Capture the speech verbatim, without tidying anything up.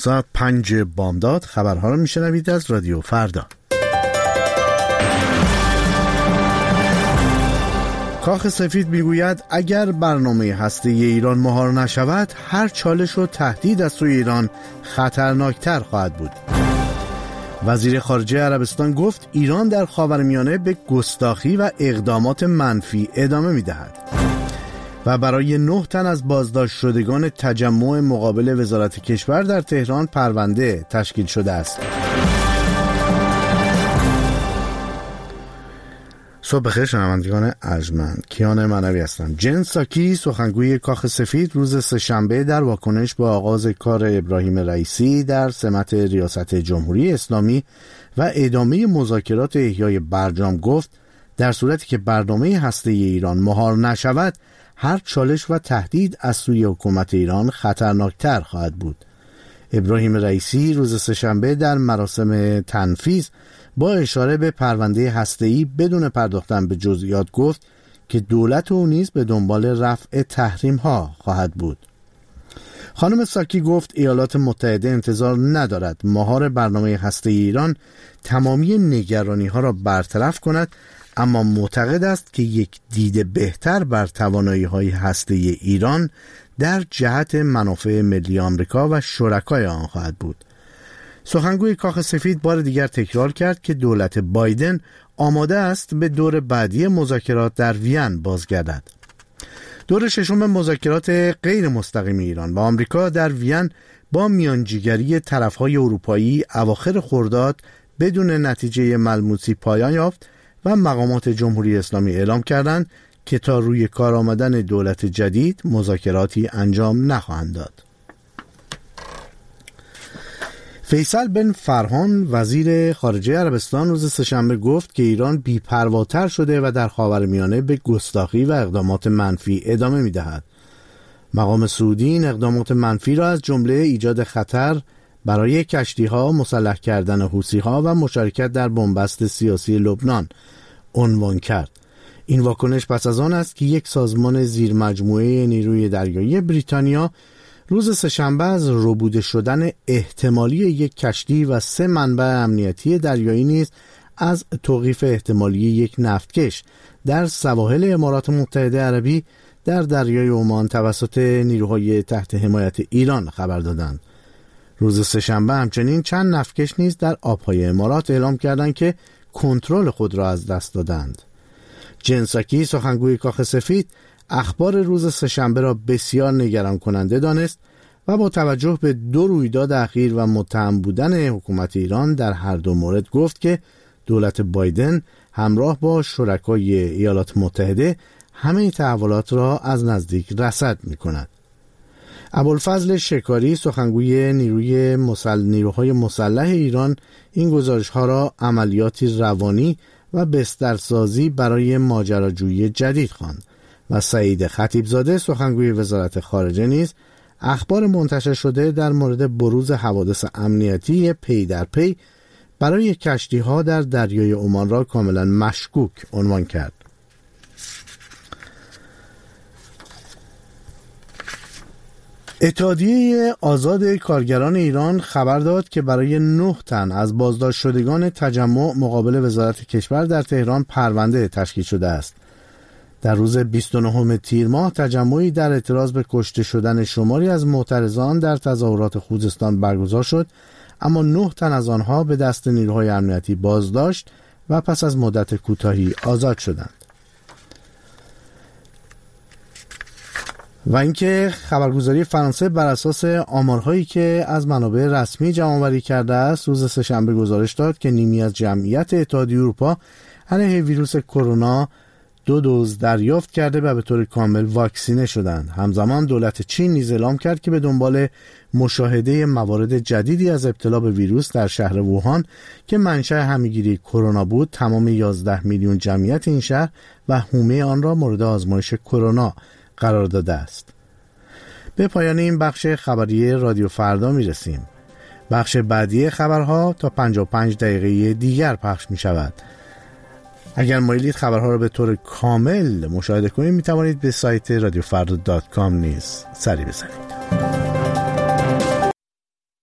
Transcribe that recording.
ساعت پنج بامداد خبرها رو میشنوید از رادیو فردا. کاخ سفید میگوید اگر برنامه هسته‌ای ایران مهار نشود، هر چالش و تهدید از سوی ایران خطرناکتر خواهد بود. وزیر خارجه عربستان گفت ایران در خاورمیانه به گستاخی و اقدامات منفی ادامه میدهد. و برای نه تن از بازداشت شدگان تجمع مقابل وزارت کشور در تهران پرونده تشکیل شده است. صبح بخیر شنوندگان ارجمند، کیان معنوی هستم. جن ساکی سخنگوی کاخ سفید روز سه‌شنبه در واکنش به آغاز کار ابراهیم رئیسی در سمت ریاست جمهوری اسلامی و ادامه مذاکرات احیای برجام گفت در صورتی که برنامه هسته‌ای ایران مهار نشود، هر چالش و تهدید از سوی حکومت ایران خطرناکتر خواهد بود. ابراهیم رئیسی روز سه‌شنبه در مراسم تنفیذ با اشاره به پرونده هسته‌ای بدون پرداختن به جزئیات گفت که دولت او نیز به دنبال رفع تحریم‌ها خواهد بود. خانم ساکی گفت ایالات متحده انتظار ندارد مهار برنامه هسته‌ای ایران تمامی نگرانی‌ها را برطرف کند، اما معتقد است که یک دید بهتر بر توانایی‌های هسته‌ای ایران در جهت منافع ملی آمریکا و شرکای آن خواهد بود. سخنگوی کاخ سفید بار دیگر تکرار کرد که دولت بایدن آماده است به دور بعدی مذاکرات در وین بازگردد. دور ششم مذاکرات غیر مستقیم ایران و آمریکا در وین با میانجیگری طرف‌های اروپایی اواخر خرداد بدون نتیجه ملموسی پایان یافت و مقامات جمهوری اسلامی اعلام کردند که تا روی کار آمدن دولت جدید مذاکراتی انجام نخواهند داد. فیصل بن فرحان وزیر خارجه عربستان روز سه‌شنبه گفت که ایران بی‌پرواتر شده و در خاورمیانه به گستاخی و اقدامات منفی ادامه می‌دهد. مقام سعودی این اقدامات منفی را از جمله ایجاد خطر برای کشتی‌ها، مسلح کردن حوثی‌ها و مشارکت در بنبست سیاسی لبنان عنوان کرد. این واکنش پس از آن است که یک سازمان زیر مجموعه نیروی دریایی بریتانیا روز سه‌شنبه از ربوده شدن احتمالی یک کشتی و سه منبع امنیتی دریایی نیز از توقیف احتمالی یک نفتکش در سواحل امارات متحده عربی در دریای عمان توسط نیروهای تحت حمایت ایران خبر دادند. روز سه‌شنبه همچنین چند نفتکش نیز در آبهای امارات اعلام کردند که کنترل خود را از دست دادند. جن ساکی سخنگوی کاخ سفید اخبار روز سه‌شنبه را بسیار نگران کننده دانست و با توجه به دو رویداد اخیر و متهم بودن حکومت ایران در هر دو مورد گفت که دولت بایدن همراه با شرکای ایالات متحده همه تحولات را از نزدیک رصد می‌کند. ابوالفضل شکاری سخنگوی نیروی مسل... نیروهای مسلح ایران این گزارش‌ها را عملیاتی روانی و بسترسازی برای ماجراجویی جدید خواند و سعید خطیبزاده سخنگوی وزارت خارجه نیز اخبار منتشر شده در مورد بروز حوادث امنیتی پی در پی برای کشتی‌ها در دریای عمان را کاملا مشکوک عنوان کرد. اتحادیه آزاد کارگران ایران خبر داد که برای نه تن از بازداشت شدگان تجمع مقابل وزارت کشور در تهران پرونده تشکیل شده است. در روز بیست و نهم تیر ماه تجمعی در اعتراض به کشته شدن شماری از معترضان در تظاهرات خوزستان برگزار شد، اما نه تن از آنها به دست نیروهای امنیتی بازداشت و پس از مدت کوتاهی آزاد شدند. و اینکه خبرگزاری فرانسه بر اساس آمارهایی که از منابع رسمی جمع‌آوری کرده است روز سه‌شنبه گزارش داد که نیمی از جمعیت اتحادیه اروپا علیه ویروس کرونا دو دوز دریافت کرده و به طور کامل واکسینه شدند. همزمان دولت چین نیز اعلام کرد که به دنبال مشاهده موارد جدیدی از ابتلا به ویروس در شهر ووهان که منشأ همه‌گیری کرونا بود، تمام یازده میلیون جمعیت این شهر و حومه آن را مورد آزمایش کرونا قرار داده است. به پایان این بخش خبری رادیو فردا می رسیم. بخش بعدی خبرها تا پنجاه و پنج دقیقه دیگر پخش می شود. اگر مایلید خبرها را به طور کامل مشاهده کنید می توانید به سایت رادیو فردا دات کام نیز سری بزنید.